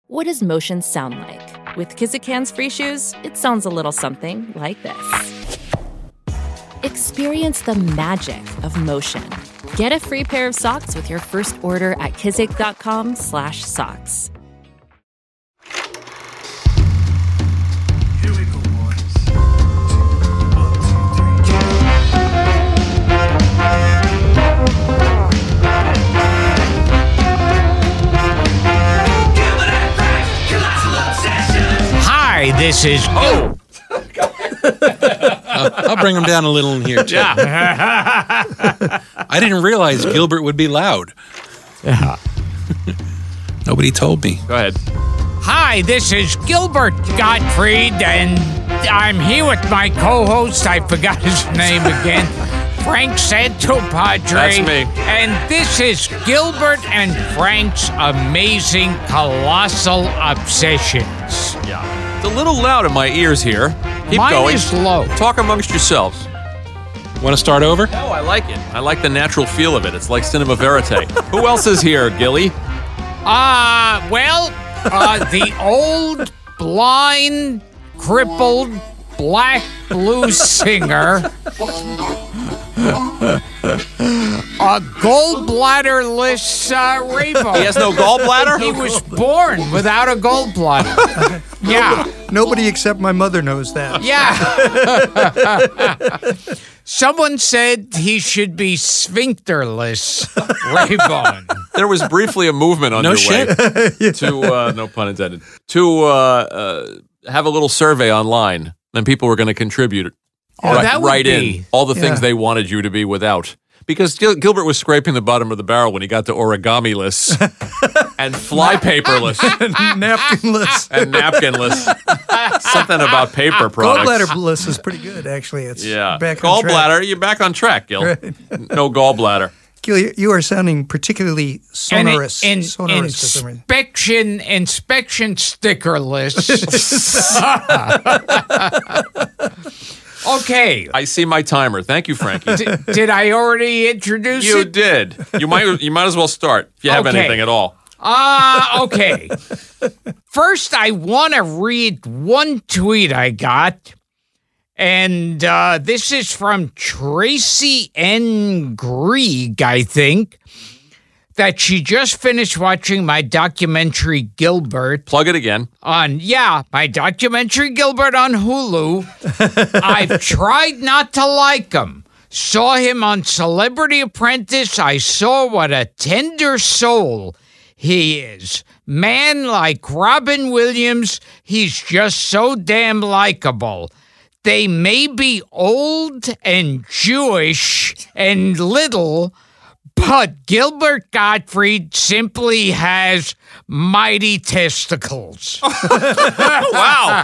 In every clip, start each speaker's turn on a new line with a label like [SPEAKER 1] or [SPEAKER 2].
[SPEAKER 1] What does motion sound like? With Kizikans free shoes, it sounds a little something like this. Experience the magic of motion. Get a free pair of socks with your first order at kizik.com/socks.
[SPEAKER 2] Here we go, boys.
[SPEAKER 3] Hi, this is. Oh!
[SPEAKER 4] I'll bring him down a little in here, too.
[SPEAKER 3] Yeah.
[SPEAKER 4] I didn't realize Gilbert would be loud.
[SPEAKER 3] Yeah.
[SPEAKER 4] Nobody told me.
[SPEAKER 5] Go ahead.
[SPEAKER 3] Hi, this is Gilbert Gottfried, and I'm here with my co-host. I forgot his name again. Frank Santopadre.
[SPEAKER 5] That's me.
[SPEAKER 3] And this is Gilbert and Frank's Amazing Colossal Obsessions.
[SPEAKER 5] Yeah. It's a little loud in my ears here. Keep
[SPEAKER 3] Mine
[SPEAKER 5] going.
[SPEAKER 3] is low.
[SPEAKER 5] Talk amongst yourselves.
[SPEAKER 4] Want to start over?
[SPEAKER 5] No, I like it. I like the natural feel of it. It's like cinema verite. Who else is here, Gilly?
[SPEAKER 3] The old, blind, crippled, black blues singer, a gallbladderless Raybo.
[SPEAKER 5] He has no gallbladder?
[SPEAKER 3] He was born without a gallbladder. Yeah.
[SPEAKER 2] Nobody except my mother knows that.
[SPEAKER 3] Yeah. Someone said he should be sphincterless, Raybone.
[SPEAKER 5] There was briefly a movement underway to, no pun intended, to have a little survey online, and people were going to contribute
[SPEAKER 3] that would
[SPEAKER 5] right
[SPEAKER 3] be-
[SPEAKER 5] in all the things they wanted you to be without. Because Gilbert was scraping the bottom of the barrel when he got to origami-less and flypaperless
[SPEAKER 2] Napkinless.
[SPEAKER 5] and napkinless. Something about paper products.
[SPEAKER 2] Gallbladderless is pretty good, actually. It's back on track.
[SPEAKER 5] Gallbladder, you're back on track, Gil. No gallbladder.
[SPEAKER 2] Gil, you are sounding particularly sonorous. Sonorous for some reason.
[SPEAKER 3] Inspection stickerless. Okay.
[SPEAKER 5] I see my timer. Thank you, Frankie.
[SPEAKER 3] Did I already introduce
[SPEAKER 5] You
[SPEAKER 3] it?
[SPEAKER 5] did. You might as well start if you have
[SPEAKER 3] Okay.
[SPEAKER 5] anything at all.
[SPEAKER 3] Okay. First, I want to read one tweet I got. And this is from Tracy N. Grieg, I think, that she just finished watching my documentary Gilbert.
[SPEAKER 5] Plug it again.
[SPEAKER 3] My documentary Gilbert on Hulu. I've tried not to like him. Saw him on Celebrity Apprentice. I saw what a tender soul he is. Man like Robin Williams, he's just so damn likable. They may be old and Jewish and little, but Gilbert Gottfried simply has mighty testicles.
[SPEAKER 5] Wow.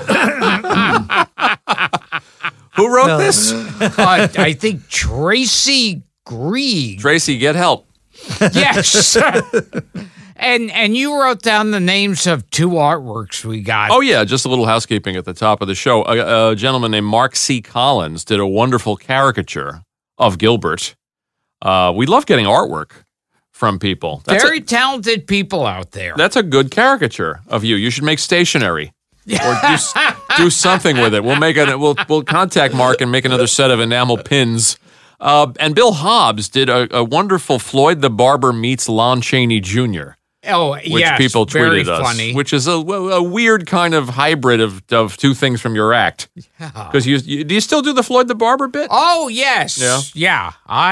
[SPEAKER 5] Who wrote this?
[SPEAKER 3] I think Tracy Grieg.
[SPEAKER 5] Tracy, get help.
[SPEAKER 3] Yes. And you wrote down the names of two artworks we got.
[SPEAKER 5] Oh, yeah, just a little housekeeping at the top of the show. A gentleman named Mark C. Collins did a wonderful caricature of Gilbert. We love getting artwork from people.
[SPEAKER 3] Very talented people out there.
[SPEAKER 5] That's a good caricature of you. You should make stationery. Or do something with it. We'll contact Mark and make another set of enamel pins. And Bill Hobbs did a wonderful Floyd the Barber meets Lon Chaney Jr.
[SPEAKER 3] Oh,
[SPEAKER 5] which
[SPEAKER 3] yes,
[SPEAKER 5] people
[SPEAKER 3] very
[SPEAKER 5] tweeted us,
[SPEAKER 3] funny.
[SPEAKER 5] which is a weird kind of hybrid of two things from your act. Because do you still do the Floyd the Barber bit?
[SPEAKER 3] Oh, yes. Yeah.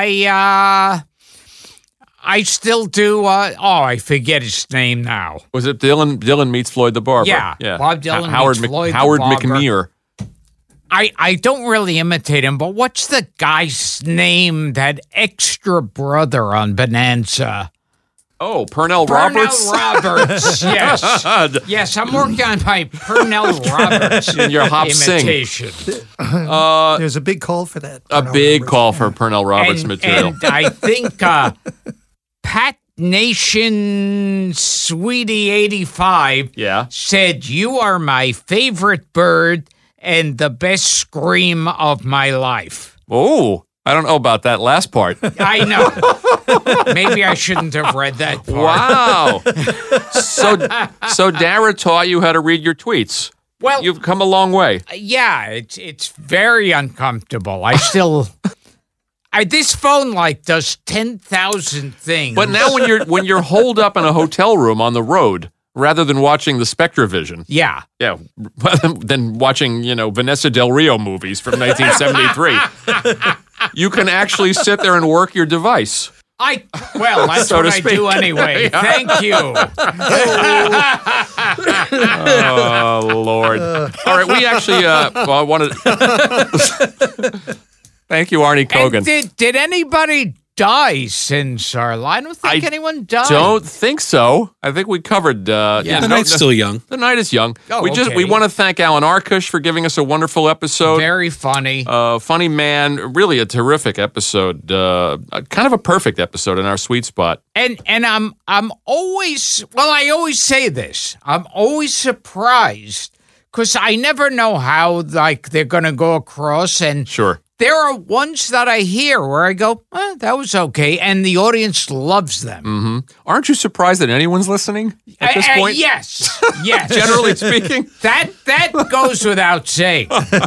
[SPEAKER 3] I still do. I forget his name now.
[SPEAKER 5] Was it Dylan meets Floyd the Barber?
[SPEAKER 3] Yeah. Bob Dylan
[SPEAKER 5] Howard
[SPEAKER 3] meets Floyd the
[SPEAKER 5] Howard
[SPEAKER 3] Barber.
[SPEAKER 5] McNear.
[SPEAKER 3] I don't really imitate him, but what's the guy's name, that extra brother on Bonanza?
[SPEAKER 5] Oh, Pernell Roberts?
[SPEAKER 3] Pernell Roberts, yes. Yes, I'm working on my Pernell Roberts
[SPEAKER 5] In your hop sing.
[SPEAKER 3] imitation.
[SPEAKER 2] There's a big call for that.
[SPEAKER 5] A big call for Pernell Roberts material.
[SPEAKER 3] And I think Pat Nation Sweetie 85 said, "You are my favorite bird and the best scream of my life."
[SPEAKER 5] Oh, I don't know about that last part.
[SPEAKER 3] I know. Maybe I shouldn't have read that part.
[SPEAKER 5] Wow. So Dara taught you how to read your tweets.
[SPEAKER 3] Well,
[SPEAKER 5] You've come a long way.
[SPEAKER 3] Yeah, it's very uncomfortable. I still... this phone does 10,000 things.
[SPEAKER 5] But now when you're holed up in a hotel room on the road, rather than watching the SpectraVision,
[SPEAKER 3] yeah,
[SPEAKER 5] than watching Vanessa Del Rio movies from 1973, you can actually sit there and work your device.
[SPEAKER 3] That's
[SPEAKER 5] so
[SPEAKER 3] what I do anyway. Thank you.
[SPEAKER 5] Oh Lord! All right, we actually I wanted. Thank you, Arnie Kogan.
[SPEAKER 3] And did anybody die since our line? I don't think anyone died.
[SPEAKER 5] Don't think so. I think we covered.
[SPEAKER 4] The night's still young.
[SPEAKER 5] The night is young.
[SPEAKER 3] Oh,
[SPEAKER 5] we want to thank Alan Arkush for giving us a wonderful episode.
[SPEAKER 3] Very funny.
[SPEAKER 5] Funny man. Really a terrific episode. Kind of a perfect episode in our sweet spot.
[SPEAKER 3] And I'm always I always say this. I'm always surprised because I never know how they're going to go across and
[SPEAKER 5] Sure.
[SPEAKER 3] There are ones that I hear where I go, that was okay, and the audience loves them.
[SPEAKER 5] Mm-hmm. Aren't you surprised that anyone's listening at this point?
[SPEAKER 3] Yes.
[SPEAKER 5] Generally speaking.
[SPEAKER 3] That goes without saying.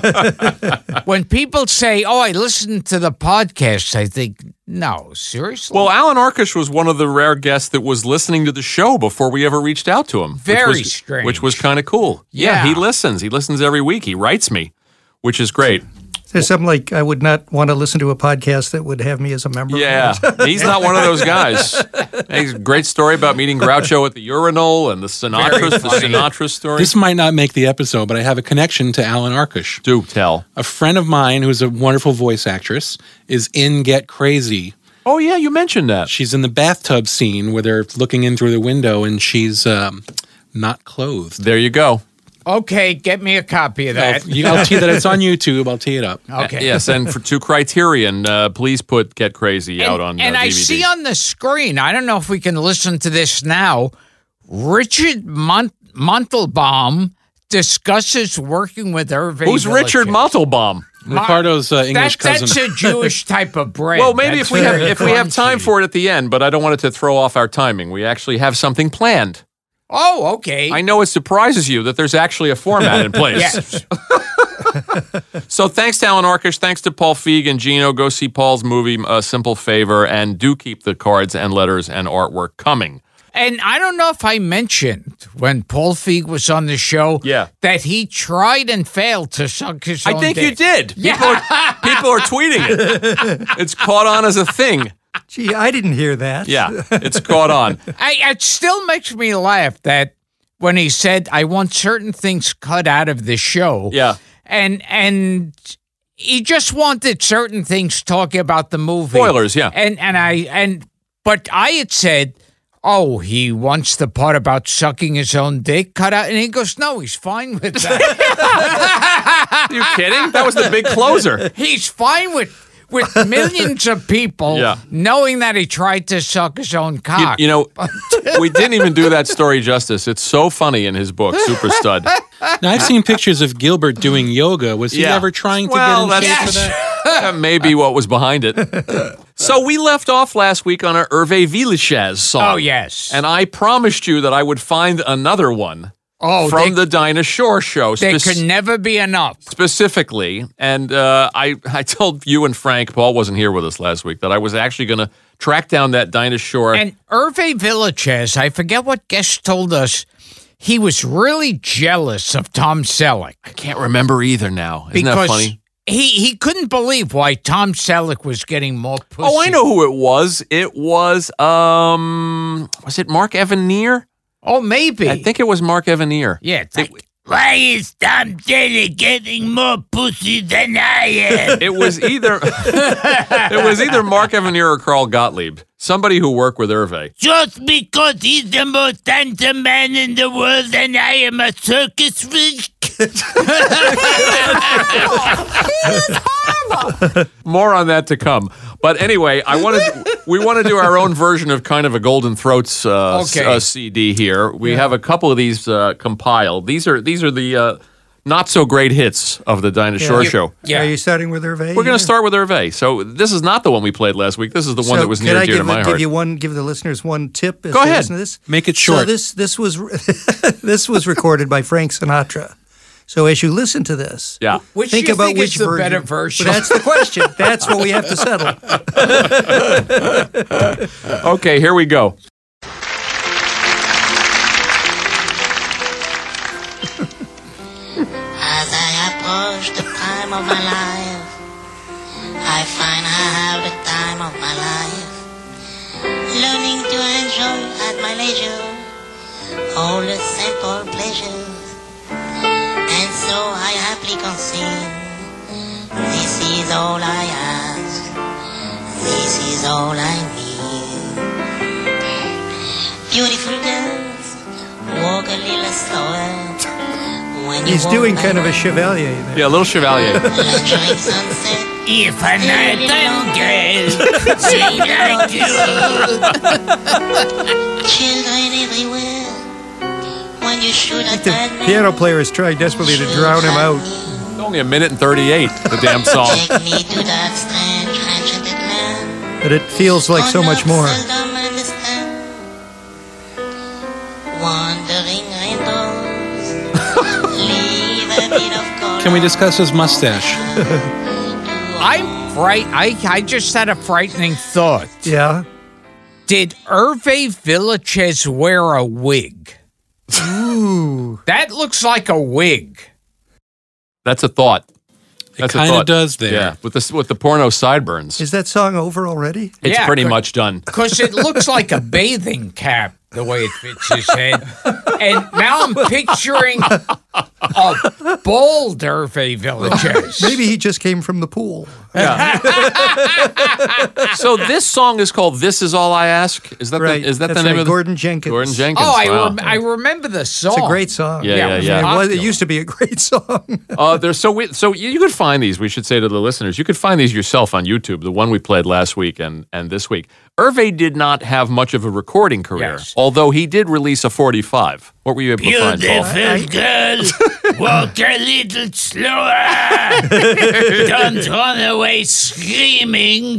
[SPEAKER 3] When people say, I listened to the podcast, I think, no, seriously?
[SPEAKER 5] Well, Alan Arkush was one of the rare guests that was listening to the show before we ever reached out to him.
[SPEAKER 3] Very strange.
[SPEAKER 5] Which was kind of cool.
[SPEAKER 3] Yeah,
[SPEAKER 5] he listens. He listens every week. He writes me, which is great.
[SPEAKER 2] There's something I would not want to listen to a podcast that would have me as a member.
[SPEAKER 5] Yeah, he's not one of those guys. He's a great story about meeting Groucho at the urinal and the Sinatra story.
[SPEAKER 4] This might not make the episode, but I have a connection to Alan Arkush.
[SPEAKER 5] Do tell.
[SPEAKER 4] A friend of mine who's a wonderful voice actress is in Get Crazy.
[SPEAKER 5] Oh, yeah, you mentioned that.
[SPEAKER 4] She's in the bathtub scene where they're looking in through the window and she's not clothed.
[SPEAKER 5] There you go.
[SPEAKER 3] Okay, get me a copy of that.
[SPEAKER 4] I'll tee that. It's on YouTube. I'll tee it up.
[SPEAKER 3] Okay.
[SPEAKER 5] Yes, and to Criterion, please put Get Crazy out on
[SPEAKER 3] And
[SPEAKER 5] DVD.
[SPEAKER 3] I see on the screen, I don't know if we can listen to this now, Richard Montalbaum discusses working with Hervé
[SPEAKER 5] Who's
[SPEAKER 3] Villachez.
[SPEAKER 5] Richard Montalbaum?
[SPEAKER 4] Ricardo's English cousin.
[SPEAKER 3] That's a Jewish type of bread.
[SPEAKER 5] Well, maybe if we have time for it at the end, but I don't want it to throw off our timing. We actually have something planned.
[SPEAKER 3] Oh, okay.
[SPEAKER 5] I know it surprises you that there's actually a format in place.
[SPEAKER 3] Yes.
[SPEAKER 5] So thanks to Alan Arkush, thanks to Paul Feig and Gino. Go see Paul's movie, A Simple Favor, and do keep the cards and letters and artwork coming.
[SPEAKER 3] And I don't know if I mentioned when Paul Feig was on the show that he tried and failed to suck his own
[SPEAKER 5] I think
[SPEAKER 3] dick.
[SPEAKER 5] you did.
[SPEAKER 3] Yeah.
[SPEAKER 5] People are tweeting it. It's caught on as a thing.
[SPEAKER 2] Gee, I didn't hear that.
[SPEAKER 5] Yeah, it's caught on.
[SPEAKER 3] It still makes me laugh that when he said, I want certain things cut out of the show.
[SPEAKER 5] Yeah.
[SPEAKER 3] And he just wanted certain things talking about the movie.
[SPEAKER 5] Spoilers, yeah.
[SPEAKER 3] But I had said, he wants the part about sucking his own dick cut out. And he goes, no, he's fine with that.
[SPEAKER 5] Are you kidding? That was the big closer.
[SPEAKER 3] He's fine with millions of people knowing that he tried to suck his own cock.
[SPEAKER 5] You know, we didn't even do that story justice. It's so funny in his book, Super Stud.
[SPEAKER 4] Now, I've seen pictures of Gilbert doing yoga. Was he ever trying to get in shape for that?
[SPEAKER 5] That may be what was behind it. So we left off last week on a Hervé Villachez song.
[SPEAKER 3] Oh, yes.
[SPEAKER 5] And I promised you that I would find another one. From the Dinah Shore show.
[SPEAKER 3] There could never be enough.
[SPEAKER 5] Specifically. And I told you and Frank, Paul wasn't here with us last week, that I was actually going to track down that Dinah Shore.
[SPEAKER 3] And Hervé Villachez, I forget what guest told us, he was really jealous of Tom Selleck.
[SPEAKER 5] I can't remember either now. Isn't that funny?
[SPEAKER 3] He couldn't believe why Tom Selleck was getting more pussy.
[SPEAKER 5] Oh, I know who it was. It was it Mark Evanier?
[SPEAKER 3] Oh, maybe.
[SPEAKER 5] I think it was Mark Evanier.
[SPEAKER 3] Yeah. Why is Tom Selleck getting more pussy than I am?
[SPEAKER 5] It was either Mark Evanier or Carl Gottlieb, somebody who worked with Hervé.
[SPEAKER 3] Just because he's the most handsome man in the world and I am a circus freak.
[SPEAKER 5] More on that to come. But anyway, we want to do our own version of kind of a Golden Throats CD here. We have a couple of these compiled. These are the not so great hits of the Dinah Shore Show.
[SPEAKER 3] Yeah.
[SPEAKER 2] Are you starting with Hervé?
[SPEAKER 5] We're going to start with Hervé. So this is not the one we played last week. This is the one that was near and dear to my heart.
[SPEAKER 2] Give the listeners one tip?
[SPEAKER 5] Go ahead.
[SPEAKER 2] To this?
[SPEAKER 4] Make it short.
[SPEAKER 2] So this was this was recorded by Frank Sinatra. So as you listen to this,
[SPEAKER 3] Which
[SPEAKER 2] think
[SPEAKER 3] you
[SPEAKER 2] about
[SPEAKER 3] think
[SPEAKER 2] which
[SPEAKER 3] is the
[SPEAKER 2] version.
[SPEAKER 3] better version.
[SPEAKER 2] But that's the question. That's what we have to settle.
[SPEAKER 5] Okay, here we go.
[SPEAKER 6] As I approach the prime of my life, I find I have the time of my life, learning to enjoy at my leisure all the simple pleasures. And so I happily conceive, this is all I ask, this is all I need. Beautiful girls, walk a little slower. When you
[SPEAKER 2] He's
[SPEAKER 6] walk
[SPEAKER 2] doing
[SPEAKER 6] by
[SPEAKER 2] kind of a
[SPEAKER 6] my
[SPEAKER 2] chevalier there.
[SPEAKER 5] Yeah, a little Chevalier.
[SPEAKER 6] luxury sunset.
[SPEAKER 3] If a nighttime girl sing like you.
[SPEAKER 6] Children everywhere. When you should have
[SPEAKER 2] The piano player is trying desperately to drown him out.
[SPEAKER 5] It's only a minute and 38, the damn song.
[SPEAKER 6] Take me to that strange enchanted land.
[SPEAKER 2] But it feels like so much more.
[SPEAKER 6] Seldom understand. Wandering rainbows. Leave a bit of color.
[SPEAKER 4] Can we discuss his mustache?
[SPEAKER 3] I just had a frightening thought.
[SPEAKER 2] Yeah.
[SPEAKER 3] Did Hervé Villechaize wear a wig?
[SPEAKER 2] Ooh.
[SPEAKER 3] That looks like a wig.
[SPEAKER 5] That's a thought.
[SPEAKER 4] It kind of does there.
[SPEAKER 5] Yeah, with the porno sideburns.
[SPEAKER 2] Is that song over already?
[SPEAKER 5] It's
[SPEAKER 3] Yeah,
[SPEAKER 5] pretty
[SPEAKER 3] but-
[SPEAKER 5] much done.
[SPEAKER 3] Because it looks like a bathing cap, the way it fits his head. And now I'm picturing a bald Hervé Villechaize.
[SPEAKER 2] Maybe he just came from the pool.
[SPEAKER 5] So this song is called "This Is All I Ask." Is that
[SPEAKER 2] Right.
[SPEAKER 5] the
[SPEAKER 2] That's
[SPEAKER 5] name
[SPEAKER 2] right.
[SPEAKER 5] of
[SPEAKER 2] Gordon Jenkins.
[SPEAKER 5] Gordon Jenkins?
[SPEAKER 3] Oh,
[SPEAKER 5] wow.
[SPEAKER 3] I remember the song.
[SPEAKER 2] It's a great song.
[SPEAKER 5] Yeah.
[SPEAKER 2] It used to be a great song.
[SPEAKER 5] So you could find these. We should say to the listeners, you could find these yourself on YouTube. The one we played last week and this week. Hervé did not have much of a recording career, although he did release a 45. What were you able to find, Paul?
[SPEAKER 3] Girl, walk a little slower. Don't run away screaming.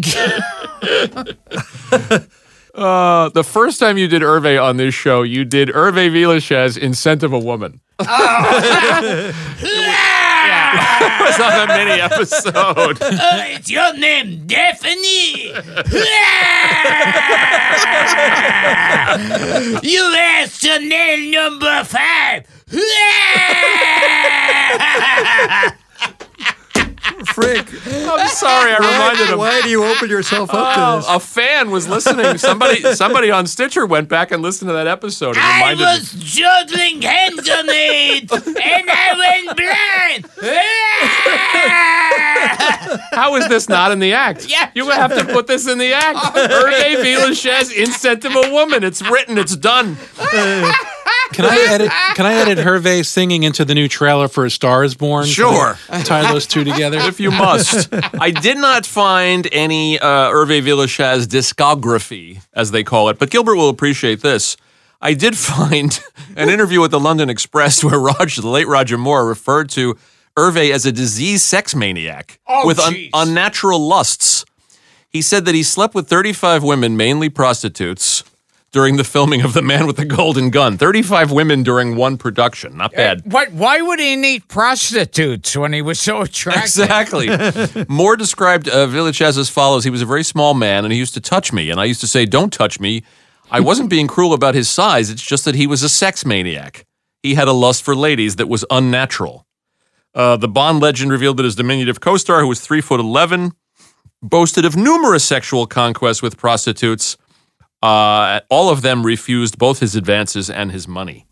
[SPEAKER 5] The first time you did Hervé on this show, you did Hervé Villechaize in Scent of a Woman. It was on a mini episode.
[SPEAKER 3] It's your name, Daphne. You are Chanel number 5.
[SPEAKER 2] Frick.
[SPEAKER 5] I'm sorry, I reminded him.
[SPEAKER 2] Why do you open yourself up to this?
[SPEAKER 5] A fan was listening. Somebody on Stitcher went back and listened to that episode and
[SPEAKER 3] I
[SPEAKER 5] reminded
[SPEAKER 3] was juggling hands on it, and I went blind.
[SPEAKER 5] How is this not in the act?
[SPEAKER 3] Yeah.
[SPEAKER 5] You would have to put this in the act. Hervé Villechaize in Scent of a Woman. It's written. It's done.
[SPEAKER 4] Can I edit Hervé singing into the new trailer for A Star Is Born?
[SPEAKER 5] Sure.
[SPEAKER 4] Tie those two together.
[SPEAKER 5] If you must. I did not find any Hervé Villechaize discography, as they call it, but Gilbert will appreciate this. I did find an interview with the London Express where the late Roger Moore referred to Hervé as a diseased sex maniac with unnatural lusts. He said that he slept with 35 women, mainly prostitutes, during the filming of The Man with the Golden Gun. 35 women during one production. Not bad.
[SPEAKER 3] Why would he need prostitutes when he was so attractive?
[SPEAKER 5] Exactly. Moore described Villechaize as follows. He was a very small man, and he used to touch me. And I used to say, don't touch me. I wasn't being cruel about his size. It's just that he was a sex maniac. He had a lust for ladies that was unnatural. The Bond legend revealed that his diminutive co-star, who was 3'11", boasted of numerous sexual conquests with prostitutes. All of them refused both his advances and his money.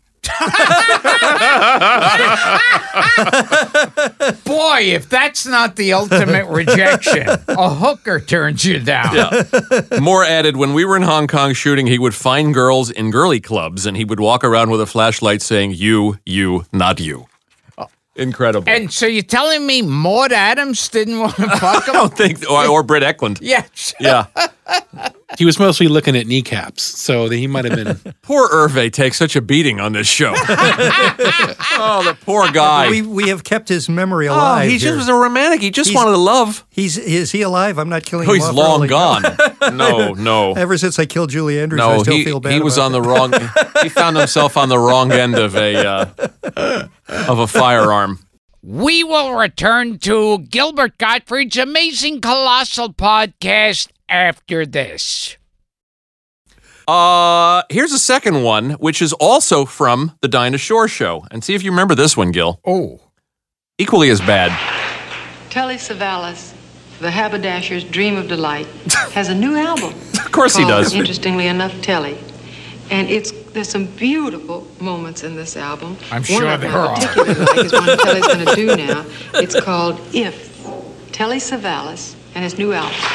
[SPEAKER 3] Boy, if that's not the ultimate rejection, a hooker turns you down.
[SPEAKER 5] Yeah. Moore added, when we were in Hong Kong shooting, he would find girls in girly clubs, and he would walk around with a flashlight saying, you, not you. Incredible.
[SPEAKER 3] And so you're telling me Maud Adams didn't want to fuck him?
[SPEAKER 5] I don't think, or Britt Eklund.
[SPEAKER 3] Yes.
[SPEAKER 5] Yeah.
[SPEAKER 4] He was mostly looking at kneecaps, so he might have been.
[SPEAKER 5] Poor Hervé takes such a beating on this show. Oh, the poor guy.
[SPEAKER 2] We have kept his memory
[SPEAKER 5] Oh,
[SPEAKER 2] alive.
[SPEAKER 5] he
[SPEAKER 2] here.
[SPEAKER 5] just was a romantic. He just wanted to love.
[SPEAKER 2] Is he alive? I'm not killing
[SPEAKER 5] Oh,
[SPEAKER 2] him
[SPEAKER 5] he's
[SPEAKER 2] off
[SPEAKER 5] long
[SPEAKER 2] early.
[SPEAKER 5] gone. No.
[SPEAKER 2] Ever since I killed Julie Andrews, I
[SPEAKER 5] No,
[SPEAKER 2] still feel bad
[SPEAKER 5] he was
[SPEAKER 2] about
[SPEAKER 5] on the wrong. He found himself on the wrong end of a firearm.
[SPEAKER 3] We will return to Gilbert Gottfried's Amazing Colossal podcast after this.
[SPEAKER 5] Here's a second one, which is also from the Dinah Shore show. And see if you remember this one, Gil.
[SPEAKER 3] Oh.
[SPEAKER 5] Equally as bad.
[SPEAKER 7] Telly Savalas, the haberdasher's dream of delight, has a new album.
[SPEAKER 5] Of course he
[SPEAKER 7] called,
[SPEAKER 5] does.
[SPEAKER 7] Interestingly enough, Telly. And there's some beautiful moments in this album.
[SPEAKER 3] I'm sure
[SPEAKER 7] one
[SPEAKER 3] there
[SPEAKER 7] I
[SPEAKER 3] are.
[SPEAKER 7] particularly like is one Telly's going to do now. It's called If. Telly Savalas and his new album.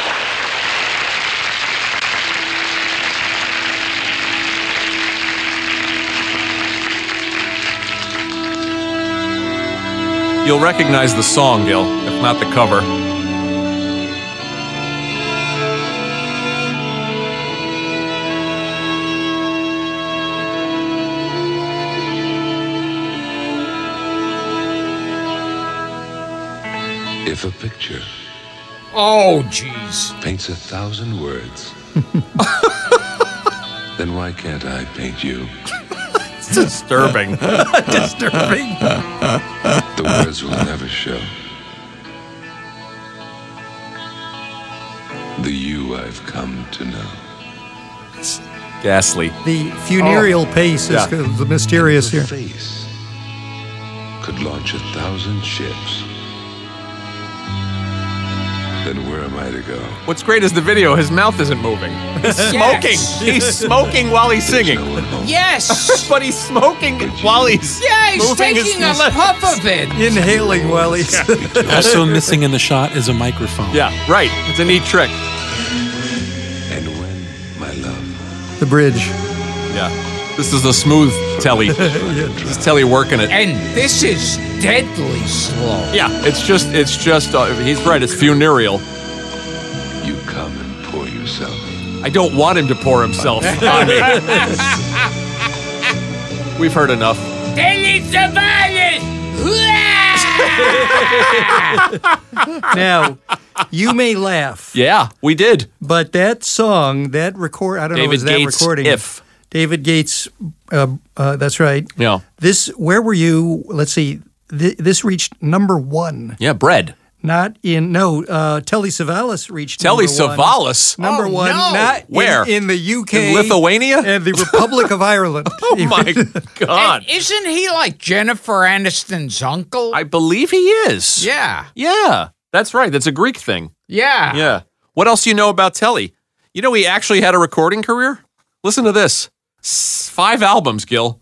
[SPEAKER 5] You'll recognize the song, Gil, if not the cover.
[SPEAKER 8] If a picture
[SPEAKER 3] Oh, jeez.
[SPEAKER 8] paints 1,000 words, then why can't I paint you?
[SPEAKER 5] It's disturbing.
[SPEAKER 2] Disturbing.
[SPEAKER 8] The words will never show. The you I've come to know.
[SPEAKER 5] Ghastly.
[SPEAKER 2] The funereal pace is
[SPEAKER 5] Yeah.
[SPEAKER 2] the mysterious
[SPEAKER 8] Your
[SPEAKER 2] here.
[SPEAKER 8] face could launch 1,000 ships. Then where am I to go?
[SPEAKER 5] What's great is the video. His mouth isn't moving. He's smoking.
[SPEAKER 3] Yes.
[SPEAKER 5] He's smoking while he's singing.
[SPEAKER 8] No one home.
[SPEAKER 3] Yes.
[SPEAKER 5] But he's smoking while he's
[SPEAKER 3] Yeah, he's
[SPEAKER 5] moving
[SPEAKER 3] taking
[SPEAKER 5] his
[SPEAKER 3] a puff of it.
[SPEAKER 2] Inhaling while he's...
[SPEAKER 4] Also missing in the shot is a microphone.
[SPEAKER 5] Yeah, right. It's a neat trick.
[SPEAKER 8] And when, my love,
[SPEAKER 2] the bridge.
[SPEAKER 5] Yeah. This is a smooth Telly. This is Telly working it.
[SPEAKER 3] And this is deadly slow.
[SPEAKER 5] Yeah, it's just, he's right, it's funereal.
[SPEAKER 8] you come and pour yourself.
[SPEAKER 5] I don't want him to pour himself on me. We've heard enough.
[SPEAKER 2] Now, you may laugh,
[SPEAKER 5] Yeah, we did.
[SPEAKER 2] but that song, that record, I don't know if it was
[SPEAKER 5] David
[SPEAKER 2] that
[SPEAKER 5] Gates,
[SPEAKER 2] recording.
[SPEAKER 5] If.
[SPEAKER 2] David Gates, that's right.
[SPEAKER 5] Yeah.
[SPEAKER 2] This, where were you? Let's see. This reached number one.
[SPEAKER 5] Yeah, bread.
[SPEAKER 2] Not in, no, Telly Savalas reached
[SPEAKER 5] Telly
[SPEAKER 2] number one.
[SPEAKER 5] Savalas?
[SPEAKER 2] Number
[SPEAKER 3] Oh,
[SPEAKER 2] one.
[SPEAKER 3] no.
[SPEAKER 2] Not
[SPEAKER 5] Where?
[SPEAKER 2] in the UK.
[SPEAKER 5] In Lithuania?
[SPEAKER 2] And the Republic of Ireland.
[SPEAKER 5] Oh my God.
[SPEAKER 3] And isn't he like Jennifer Aniston's uncle?
[SPEAKER 5] I believe he is.
[SPEAKER 3] Yeah.
[SPEAKER 5] Yeah, that's right. That's a Greek thing.
[SPEAKER 3] Yeah.
[SPEAKER 5] Yeah. What else do you know about Telly? You know he actually had a recording career? Listen to this. 5 albums, Gil.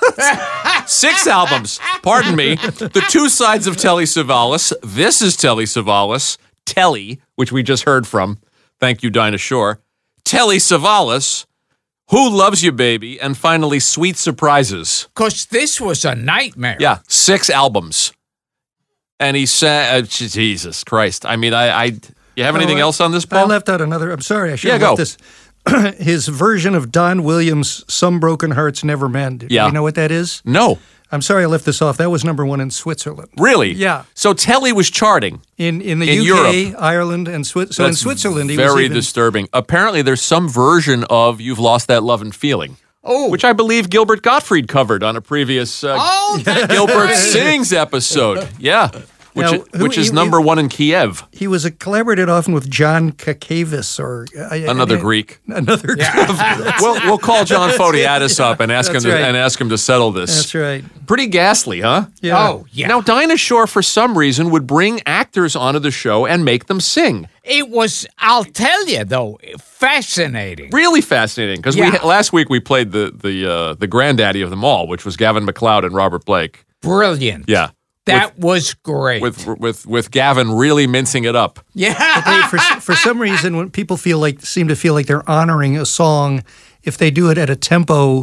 [SPEAKER 5] 6 albums. Pardon me. The 2 sides of Telly Savalas. This is Telly Savalas. Telly, which we just heard from. Thank you, Dinah Shore. Telly Savalas. Who Loves You, Baby? And finally, Sweet Surprises.
[SPEAKER 3] Because this was a nightmare.
[SPEAKER 5] Yeah, 6 albums. And he said, Jesus Christ. I mean, you have anything else on this, Paul?
[SPEAKER 2] I left out another. I'm sorry. I should have
[SPEAKER 5] Yeah,
[SPEAKER 2] left
[SPEAKER 5] go.
[SPEAKER 2] this. His version of Don Williams' Some Broken Hearts Never Mend.
[SPEAKER 5] Yeah.
[SPEAKER 2] You know what that is?
[SPEAKER 5] No.
[SPEAKER 2] I'm sorry I left this off. That was number one in Switzerland.
[SPEAKER 5] Really?
[SPEAKER 2] Yeah.
[SPEAKER 5] So Telly was charting.
[SPEAKER 2] In the
[SPEAKER 5] In
[SPEAKER 2] UK,
[SPEAKER 5] Europe.
[SPEAKER 2] Ireland, and so in
[SPEAKER 5] That's
[SPEAKER 2] Switzerland, he was
[SPEAKER 5] very
[SPEAKER 2] even,
[SPEAKER 5] disturbing. Apparently, there's some version of "You've Lost That Love and Feeling," which I believe Gilbert Gottfried covered on a previous
[SPEAKER 3] that's
[SPEAKER 5] Gilbert
[SPEAKER 3] right.
[SPEAKER 5] Sings episode. Yeah, which
[SPEAKER 2] Now,
[SPEAKER 5] which
[SPEAKER 2] who-
[SPEAKER 5] is
[SPEAKER 2] he-
[SPEAKER 5] number one in Kiev.
[SPEAKER 2] He was collaborated often with John Kakavas or
[SPEAKER 5] Another Greek.
[SPEAKER 2] Another Greek.
[SPEAKER 5] We'll call John Fodiatis up and ask him
[SPEAKER 2] That's
[SPEAKER 5] to,
[SPEAKER 2] right.
[SPEAKER 5] and ask him to settle this.
[SPEAKER 2] That's right.
[SPEAKER 5] Pretty ghastly, huh?
[SPEAKER 2] Yeah.
[SPEAKER 3] Oh, yeah.
[SPEAKER 5] Now, Dinah Shore, for some reason, would bring actors onto the show and make them sing.
[SPEAKER 3] It was, I'll tell you though, fascinating.
[SPEAKER 5] Really fascinating, because
[SPEAKER 3] Yeah.
[SPEAKER 5] last week we played the granddaddy of them all, which was Gavin MacLeod and Robert Blake.
[SPEAKER 3] Brilliant.
[SPEAKER 5] Yeah,
[SPEAKER 3] That was great.
[SPEAKER 5] with Gavin really mincing it up.
[SPEAKER 3] yeah.
[SPEAKER 2] For some reason, when people seem to feel like they're honoring a song, if they do it at a tempo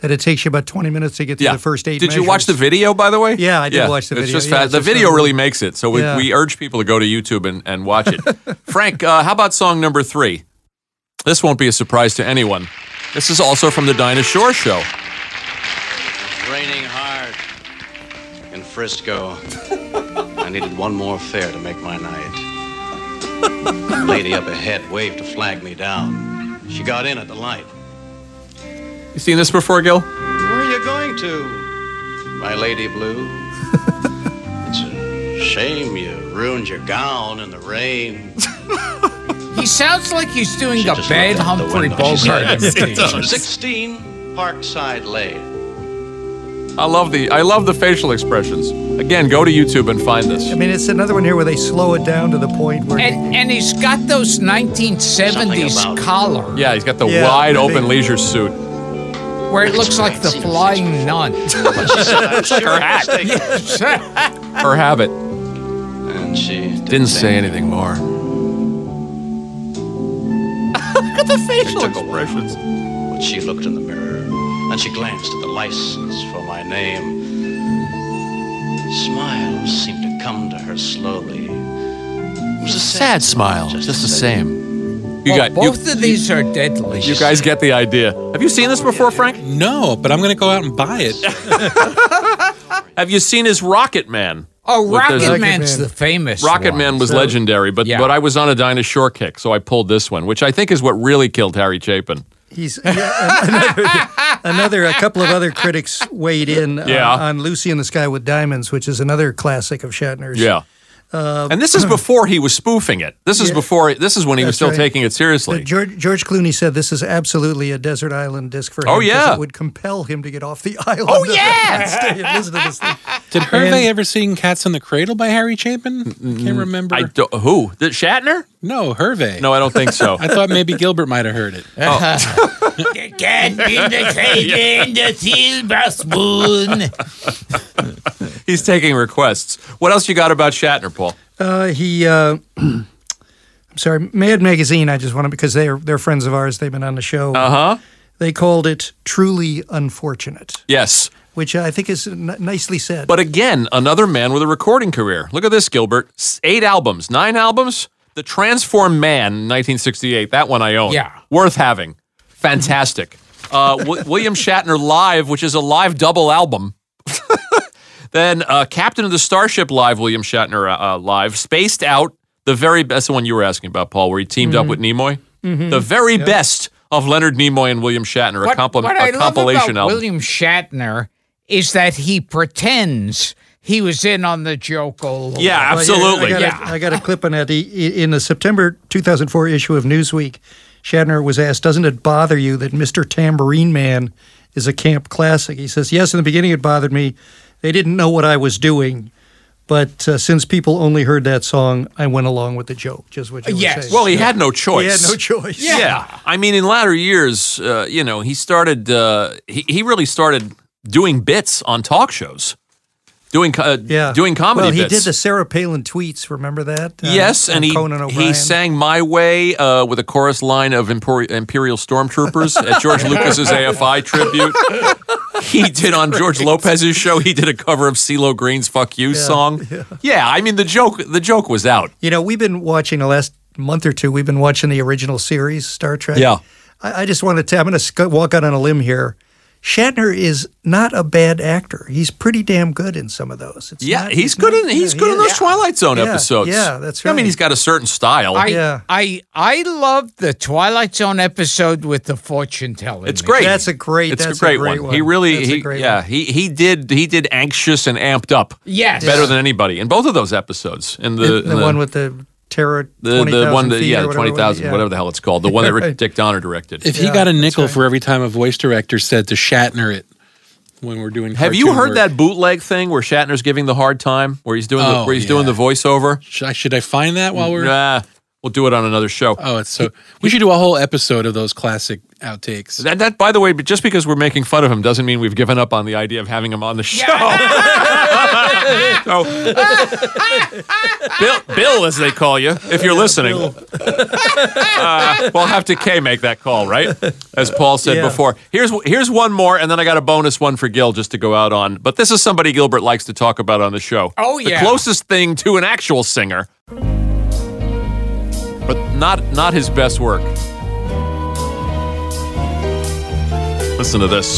[SPEAKER 2] that it takes you about 20 minutes to get through the first 8
[SPEAKER 5] Did you watch the video, by the way?
[SPEAKER 2] Yeah, I did watch the video.
[SPEAKER 5] It's just
[SPEAKER 2] Yeah,
[SPEAKER 5] the
[SPEAKER 2] it's
[SPEAKER 5] video
[SPEAKER 2] just
[SPEAKER 5] really makes it. So we urge people to go to YouTube and watch it. Frank, how about song number 3? This won't be a surprise to anyone. This is also from the Dinah Shore Show.
[SPEAKER 9] It's raining hard in Frisco. I needed one more fare to make my night. The lady up ahead waved to flag me down. She got in at the light.
[SPEAKER 5] You seen this before, Gil?
[SPEAKER 9] Where are you going to, my lady blue? It's a shame you ruined your gown in the rain.
[SPEAKER 3] He sounds like he's doing
[SPEAKER 9] She
[SPEAKER 3] a
[SPEAKER 9] just
[SPEAKER 3] bad
[SPEAKER 9] looked out the
[SPEAKER 3] Humphrey
[SPEAKER 9] window. She
[SPEAKER 3] Bogart
[SPEAKER 9] said,
[SPEAKER 3] imitation.
[SPEAKER 9] 16 Parkside Lane.
[SPEAKER 5] I love the facial expressions. Again, go to YouTube and find this.
[SPEAKER 2] I mean, it's another one here where they slow it down to the point where...
[SPEAKER 3] And he's got those 1970s collar
[SPEAKER 5] Yeah, he's got the
[SPEAKER 2] Yeah,
[SPEAKER 5] wide
[SPEAKER 2] I
[SPEAKER 5] open
[SPEAKER 2] think-
[SPEAKER 5] leisure suit.
[SPEAKER 3] where it looks like the flying nun.
[SPEAKER 5] It's like her hat. Her habit.
[SPEAKER 9] And she
[SPEAKER 5] Didn't say anything more. Look at the facial expressions.
[SPEAKER 9] But she looked in the mirror, and she glanced at the license for my name. Smiles seemed to come to her slowly. It was a
[SPEAKER 5] Sad smile, just the same.
[SPEAKER 3] Both of these are deadly.
[SPEAKER 5] You guys get the idea. Have you seen this before, Frank?
[SPEAKER 4] No, but I'm going to go out and buy it.
[SPEAKER 5] Have you seen his Rocket Man?
[SPEAKER 3] Oh, Rocket
[SPEAKER 2] Rocket
[SPEAKER 3] Man's
[SPEAKER 2] Man.
[SPEAKER 3] the famous
[SPEAKER 5] Rocket
[SPEAKER 3] one.
[SPEAKER 5] Man was legendary, but I was on a Dinah Shore kick, so I pulled this one, which I think is what really killed Harry Chapin.
[SPEAKER 2] He's a couple of other critics weighed in on Lucy in the Sky with Diamonds, which is another classic of Shatner's.
[SPEAKER 5] Yeah. And this is before he was spoofing it. This is when he was still taking it seriously.
[SPEAKER 2] George Clooney said this is absolutely a desert island disc for him.
[SPEAKER 5] Oh, yeah.
[SPEAKER 2] 'cause it would compel him to get off the island.
[SPEAKER 3] Oh, yeah.
[SPEAKER 2] and stay and listen to this thing.
[SPEAKER 4] Did Hervé ever sing Cats in the Cradle by Harry Chapin? I can't remember.
[SPEAKER 5] Who? Did Shatner?
[SPEAKER 4] No, Hervé.
[SPEAKER 5] No, I don't think so.
[SPEAKER 4] I thought maybe Gilbert might have heard it.
[SPEAKER 3] The cat in the cradle and the silver spoon.
[SPEAKER 5] He's taking requests. What else you got about Shatner, Paul?
[SPEAKER 2] I'm sorry, Mad Magazine, I just want to, because they're friends of ours, they've been on the show.
[SPEAKER 5] Uh-huh.
[SPEAKER 2] They called it Truly Unfortunate.
[SPEAKER 5] Yes.
[SPEAKER 2] Which I think is nicely said.
[SPEAKER 5] But again, another man with a recording career. Look at this, Gilbert. 9 albums. The Transformed Man, 1968. That one I own.
[SPEAKER 3] Yeah.
[SPEAKER 5] Worth having. Fantastic. William Shatner Live, which is a live double album. Then Captain of the Starship Live, William Shatner Live. Spaced Out, that's the one you were asking about, Paul, where he teamed up with Nimoy. Mm-hmm. The very best of Leonard Nimoy and William Shatner, a compilation
[SPEAKER 3] love about
[SPEAKER 5] album.
[SPEAKER 3] William Shatner is that he pretends he was in on the joke all along.
[SPEAKER 5] Yeah, absolutely.
[SPEAKER 2] I got a clip on that. In the September 2004 issue of Newsweek, Shatner was asked, "Doesn't it bother you that Mr. Tambourine Man is a camp classic?" He says, "Yes, in the beginning it bothered me. They didn't know what I was doing. But since people only heard that song, I went along with the joke," just what you were saying.
[SPEAKER 5] Well, he had no choice.
[SPEAKER 2] He had no choice.
[SPEAKER 5] Yeah. I mean, in latter years, he started, he really started doing bits on talk shows. Doing comedy
[SPEAKER 2] Well, he
[SPEAKER 5] bits.
[SPEAKER 2] did the Sarah Palin tweets. Remember that?
[SPEAKER 5] Yes, and
[SPEAKER 2] Conan
[SPEAKER 5] he
[SPEAKER 2] O'Brien.
[SPEAKER 5] sang "My Way" with a chorus line of Imperial Stormtroopers at George Lucas's AFI tribute. He did on George Lopez's show. He did a cover of CeeLo Green's "Fuck You" song. Yeah, I mean the joke was out.
[SPEAKER 2] We've been watching the last month or two. We've been watching the original series, Star Trek.
[SPEAKER 5] Yeah,
[SPEAKER 2] I just want to. I'm going to walk out on a limb here. Shatner is not a bad actor. He's pretty damn good in some of those.
[SPEAKER 5] He's good in those Twilight Zone episodes.
[SPEAKER 2] Yeah, that's right.
[SPEAKER 5] I mean, he's got a certain style.
[SPEAKER 3] I love the Twilight Zone episode with the fortune telling.
[SPEAKER 5] It's great.
[SPEAKER 2] That's a great one.
[SPEAKER 5] He really, he did anxious and amped up.
[SPEAKER 3] Yes,
[SPEAKER 5] better than anybody in both of those episodes. In the
[SPEAKER 2] one with the terror,
[SPEAKER 5] the one that
[SPEAKER 2] 20,000,
[SPEAKER 5] whatever the hell it's called, the one that Dick Donner directed.
[SPEAKER 4] If he got a nickel for every time a voice director said to Shatner it when we're doing,
[SPEAKER 5] have you heard that bootleg thing where Shatner's giving the hard time, where he's doing doing the voiceover?
[SPEAKER 4] Should I find that while we're?
[SPEAKER 5] Nah, we'll do it on another show.
[SPEAKER 4] Oh, it's so. We should do a whole episode of those classic outtakes.
[SPEAKER 5] That, by the way, but just because we're making fun of him doesn't mean we've given up on the idea of having him on the show. So, Bill, as they call you, if you're listening, we'll have to make that call, right? As Paul said before. Here's one more, and then I got a bonus one for Gil just to go out on. But this is somebody Gilbert likes to talk about on the show.
[SPEAKER 3] Oh, yeah.
[SPEAKER 5] The closest thing to an actual singer, but not his best work. Listen to this.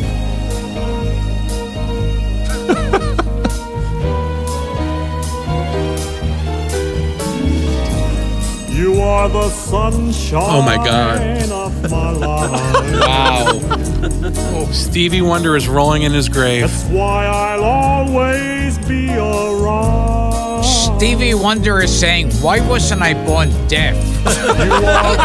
[SPEAKER 10] You are the sunshine
[SPEAKER 4] Oh my God.
[SPEAKER 10] of my life.
[SPEAKER 4] Wow. Stevie Wonder is rolling in his grave.
[SPEAKER 10] That's why I'll always be around.
[SPEAKER 3] Stevie Wonder is saying, why wasn't I born deaf?
[SPEAKER 10] You are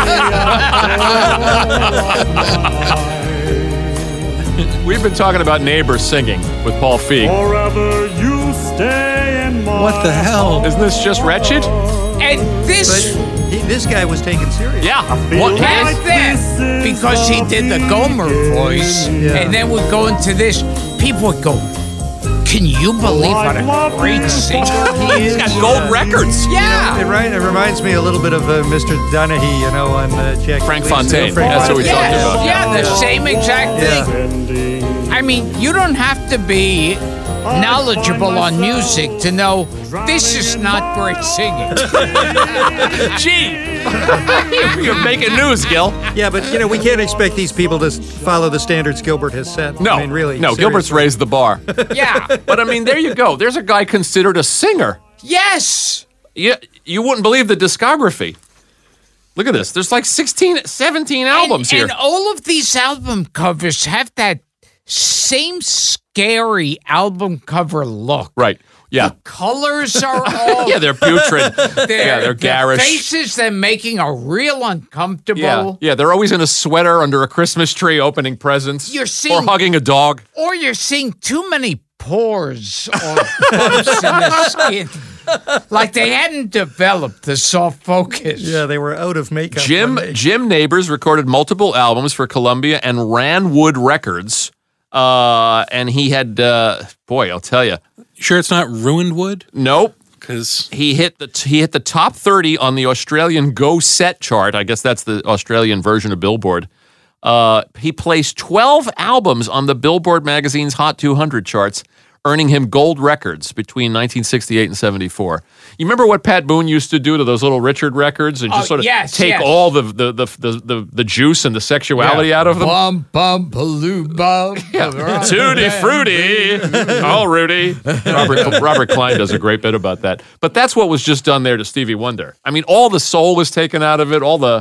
[SPEAKER 10] the
[SPEAKER 5] We've been talking about Neighbors singing with Paul Feig.
[SPEAKER 10] forever you stay in my
[SPEAKER 4] What the hell?
[SPEAKER 5] Isn't this just wretched?
[SPEAKER 3] And this,
[SPEAKER 2] This guy was taken serious.
[SPEAKER 5] Yeah.
[SPEAKER 10] feel
[SPEAKER 3] that's that. Because he did the Gomer voice, and then would go into this, people would go, can you believe what a great singer he
[SPEAKER 5] He's
[SPEAKER 3] is?
[SPEAKER 5] got gold records.
[SPEAKER 3] Yeah.
[SPEAKER 2] It reminds me a little bit of Mr. Donaghy, on Jack.
[SPEAKER 5] Frank
[SPEAKER 2] Gleason.
[SPEAKER 5] Fontaine.
[SPEAKER 2] Frank
[SPEAKER 5] That's what we
[SPEAKER 2] Fontaine.
[SPEAKER 5] talked about.
[SPEAKER 3] Yeah, the same exact thing.
[SPEAKER 10] ending.
[SPEAKER 3] I mean, you don't have to be knowledgeable on music to know this is not great singing.
[SPEAKER 5] Gee, you're making news, Gil.
[SPEAKER 2] Yeah, but we can't expect these people to follow the standards Gilbert has set.
[SPEAKER 5] No,
[SPEAKER 2] I mean, really.
[SPEAKER 5] no. Gilbert's
[SPEAKER 2] seriously.
[SPEAKER 5] raised the bar.
[SPEAKER 3] Yeah.
[SPEAKER 5] But I mean, there you go. There's a guy considered a singer.
[SPEAKER 3] Yes.
[SPEAKER 5] You wouldn't believe the discography. Look at this. There's like 17 albums here.
[SPEAKER 3] And all of these album covers have that same scary album cover look.
[SPEAKER 5] Right. Yeah.
[SPEAKER 3] The colors are all.
[SPEAKER 5] Yeah, they're putrid. They're garish.
[SPEAKER 3] The faces, they're making are real uncomfortable.
[SPEAKER 5] Yeah, they're always in a sweater under a Christmas tree opening presents.
[SPEAKER 3] You're seeing-
[SPEAKER 5] or hugging a dog.
[SPEAKER 3] Or you're seeing too many pores or bumps in the skin. Like they hadn't developed the soft focus.
[SPEAKER 2] Yeah, they were out of makeup.
[SPEAKER 5] Jim Neighbors recorded multiple albums for Columbia and Ranwood Records. And he had, I'll tell you.
[SPEAKER 4] Sure it's not Ruined Wood?
[SPEAKER 5] Nope.
[SPEAKER 4] Because
[SPEAKER 5] he hit the top 30 on the Australian Go Set chart. I guess that's the Australian version of Billboard. He placed 12 albums on the Billboard magazine's Hot 200 charts, earning him gold records between 1968 and 74. You remember what Pat Boone used to do to those little Richard records and just sort of take all the juice and the sexuality out of them?
[SPEAKER 3] Bum, bum, baloo, bum.
[SPEAKER 5] Tutti frutti. Oh, Rudy. Robert Klein does a great bit about that. But that's what was just done there to Stevie Wonder. I mean, all the soul was taken out of it, all the...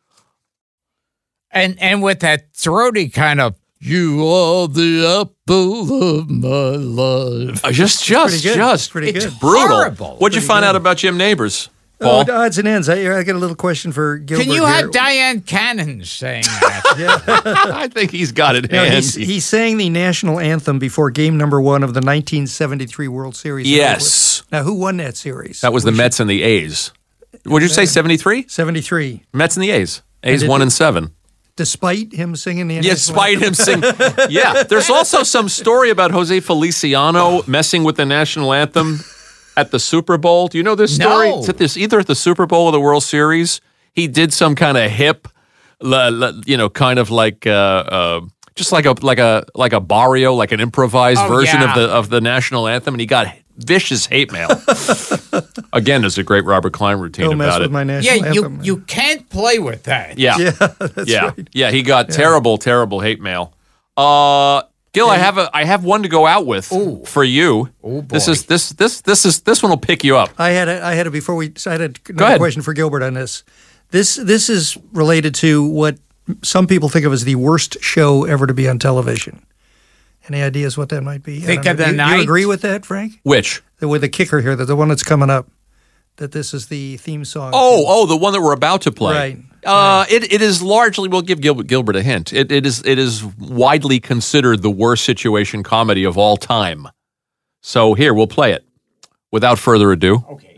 [SPEAKER 3] And with that throaty kind of, you are the apple of my life.
[SPEAKER 2] Pretty good.
[SPEAKER 5] It's brutal.
[SPEAKER 3] Horrible.
[SPEAKER 5] What'd you find out about Jim Neighbors, Paul?
[SPEAKER 2] Odds and ends. I got a little question for Gilbert.
[SPEAKER 3] Can you
[SPEAKER 2] here.
[SPEAKER 3] have Diane Cannon saying that?
[SPEAKER 5] I think he's got it
[SPEAKER 2] No,
[SPEAKER 5] handy.
[SPEAKER 2] he sang the national anthem before game number 1 of the 1973 World Series.
[SPEAKER 5] Yes.
[SPEAKER 2] Now, who won that series?
[SPEAKER 5] That was the Mets and the A's. Would you say 73?
[SPEAKER 2] 73.
[SPEAKER 5] Mets and the A's. A's 1 and 7.
[SPEAKER 2] Despite him singing the
[SPEAKER 5] Despite him singing. Yeah. There's also some story about Jose Feliciano messing with the national anthem at the Super Bowl. Do you know this story?
[SPEAKER 3] No.
[SPEAKER 5] It's either at the Super Bowl or the World Series. He did some kind of hip, kind of like just like a barrio, like an improvised version of the national anthem, and he got vicious hate mail. Again, there's a great Robert Klein routine
[SPEAKER 2] Don't mess
[SPEAKER 5] about
[SPEAKER 2] with
[SPEAKER 5] it.
[SPEAKER 2] my national anthem.
[SPEAKER 3] you can't play with that.
[SPEAKER 5] Yeah.
[SPEAKER 2] That's right.
[SPEAKER 5] Yeah, he got terrible hate mail. Gil, I have one to go out with for you.
[SPEAKER 3] Oh, boy.
[SPEAKER 5] This one will pick you up.
[SPEAKER 2] I had another
[SPEAKER 5] ahead.
[SPEAKER 2] question for Gilbert on this. This is related to what some people think of as the worst show ever to be on television. Any ideas what that might be?
[SPEAKER 3] Think
[SPEAKER 2] I
[SPEAKER 3] of
[SPEAKER 2] don't
[SPEAKER 3] the
[SPEAKER 2] know.
[SPEAKER 3] night.
[SPEAKER 2] You agree with that, Frank?
[SPEAKER 5] Which?
[SPEAKER 2] With the kicker here, the one that's coming up, that this is the theme song.
[SPEAKER 5] Oh, the one that we're about to play.
[SPEAKER 2] Right.
[SPEAKER 5] It is largely. We'll give Gilbert a hint. It is widely considered the worst situation comedy of all time. So here, we'll play it. Without further ado.
[SPEAKER 3] Okay.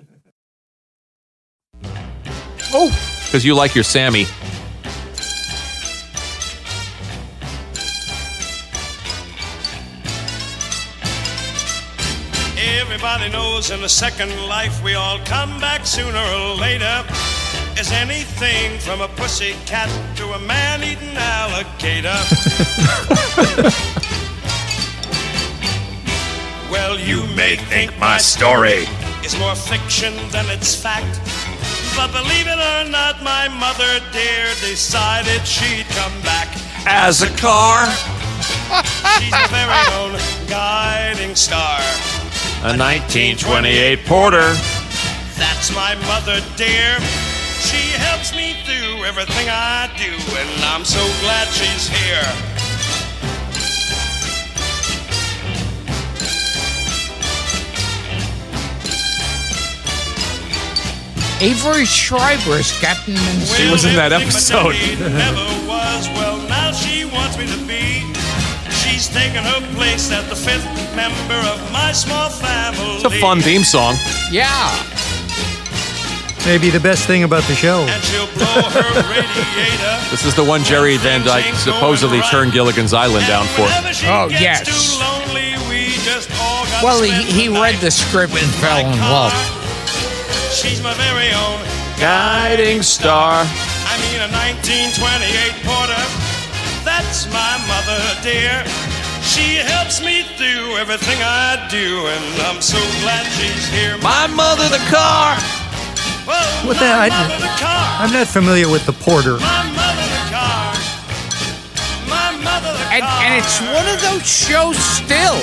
[SPEAKER 5] Because you like your Sammy.
[SPEAKER 11] Everybody knows in the second life we all come back sooner or later. Is anything from a pussy cat to a man-eating alligator. Well, you may think my story is more fiction than it's fact. But believe it or not, my mother dear decided she'd come back
[SPEAKER 5] As a car.
[SPEAKER 11] She's the very own guiding star.
[SPEAKER 5] A 1928 Porter.
[SPEAKER 11] That's my mother dear. She helps me through everything I do, and I'm so glad she's here.
[SPEAKER 3] Avery Schreiber is Captain Minster.
[SPEAKER 5] She was in that episode.
[SPEAKER 11] Never was. Well, now she wants me to be. She's taken her place as the fifth member of my small family.
[SPEAKER 5] It's a fun theme song.
[SPEAKER 3] Yeah.
[SPEAKER 2] Maybe the best thing about the show.
[SPEAKER 11] And she'll blow her radiator.
[SPEAKER 5] This is the one Jerry Van Dyke supposedly turned Gilligan's Island down for.
[SPEAKER 3] Oh, yes. Well, he read the script and fell in love.
[SPEAKER 11] She's my very own
[SPEAKER 5] guiding star.
[SPEAKER 11] I mean a 1928 Porter. That's my mother dear. She helps me through everything I do, and I'm so glad she's here.
[SPEAKER 5] My mother the car.
[SPEAKER 11] Whoa,
[SPEAKER 2] What that?
[SPEAKER 11] mother the car.
[SPEAKER 2] I'm not familiar with the Porter.
[SPEAKER 11] My mother the car. My mother the car.
[SPEAKER 3] And it's one of those shows still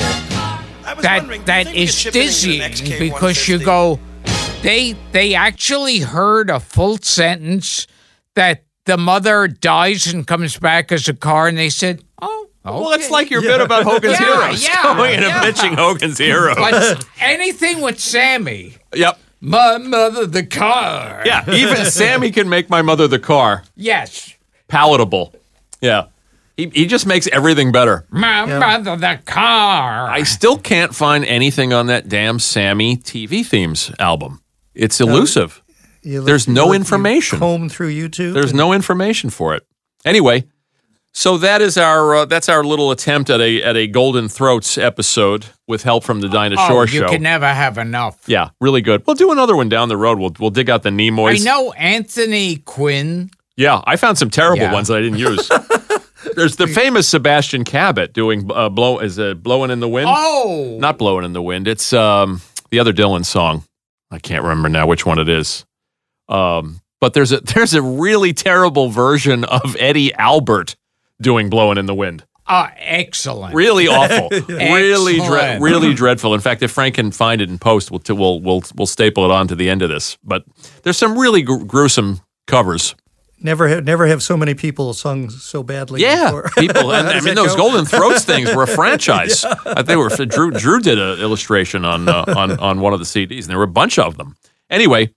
[SPEAKER 3] that is dizzying because you go, they actually heard a full sentence that the mother dies and comes back as a car, and they said, oh, okay.
[SPEAKER 5] Well, it's like your bit about Hogan's Heroes. Going in and pitching Hogan's Heroes.
[SPEAKER 3] But anything with Sammy.
[SPEAKER 5] Yep.
[SPEAKER 3] My mother the car.
[SPEAKER 5] Yeah, even Sammy can make my mother the car
[SPEAKER 3] Yes.
[SPEAKER 5] palatable. Yeah. He just makes everything better.
[SPEAKER 3] My mother the car.
[SPEAKER 5] I still can't find anything on that damn Sammy TV themes album. It's elusive. There's no information.
[SPEAKER 2] Comb through YouTube.
[SPEAKER 5] There's no information for it. Anyway, so that is that's our little attempt at a Golden Throats episode with help from the Dinah Shore Show.
[SPEAKER 3] You can never have enough.
[SPEAKER 5] Yeah, really good. We'll do another one down the road. We'll dig out the Nimoys.
[SPEAKER 3] I know Anthony Quinn.
[SPEAKER 5] Yeah, I found some terrible ones that I didn't use. There's the famous Sebastian Cabot doing Blowing in the Wind.
[SPEAKER 3] Oh,
[SPEAKER 5] Not Blowing in the Wind. It's the other Dylan song. I can't remember now which one it is. But there's a really terrible version of Eddie Albert doing Blowing in the Wind.
[SPEAKER 3] Excellent.
[SPEAKER 5] Really awful.
[SPEAKER 3] Excellent.
[SPEAKER 5] Really dreadful. In fact, if Frank can find it in post, we'll staple it on to the end of this. But there's some really gruesome covers.
[SPEAKER 2] Never have so many people sung so badly.
[SPEAKER 5] Yeah,
[SPEAKER 2] before.
[SPEAKER 5] people. And, I mean, those Golden Throats things were a franchise. I think Drew did an illustration on one of the CDs, and there were a bunch of them. Anyway,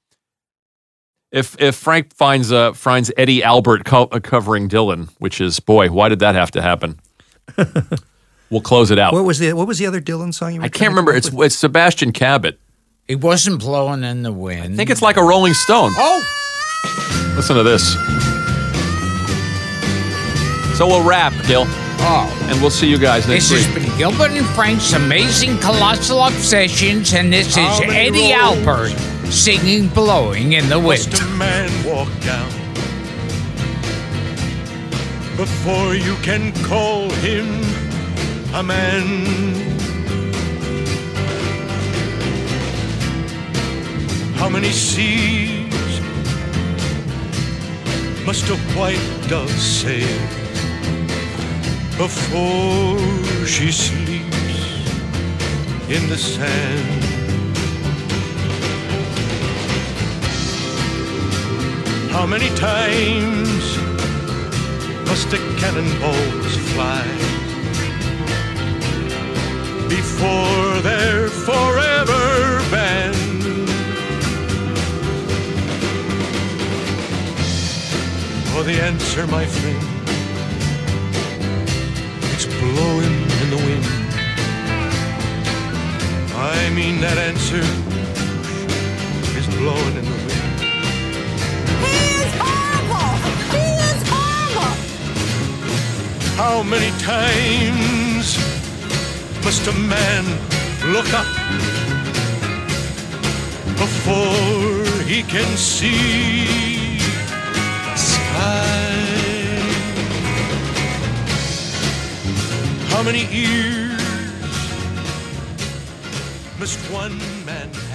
[SPEAKER 5] if Frank finds Eddie Albert covering Dylan, which is, boy, why did that have to happen? We'll close it out.
[SPEAKER 2] What was the other Dylan song you were
[SPEAKER 5] I can't remember. It's Sebastian Cabot.
[SPEAKER 3] It wasn't Blowing in the Wind.
[SPEAKER 5] I think it's like a Rolling Stone.
[SPEAKER 3] Oh.
[SPEAKER 5] Listen to this. So we'll wrap, Gil.
[SPEAKER 3] Oh.
[SPEAKER 5] And we'll see you guys next week.
[SPEAKER 3] This has been Gilbert and Frank's Amazing Colossal Obsessions, and this is Eddie Albert singing Blowing in the Wind.
[SPEAKER 10] Must a man walk down before you can call him a man? How many seas must a white dove sail before she sleeps in the sand? How many times must the cannonballs fly before they're forever banned? For the answer, my friend, it's blowing in the wind. I mean, that answer is blowing in the wind.
[SPEAKER 12] He is horrible! He is horrible!
[SPEAKER 10] How many times must a man
[SPEAKER 11] look up before he can see the sky. How many ears must one man have?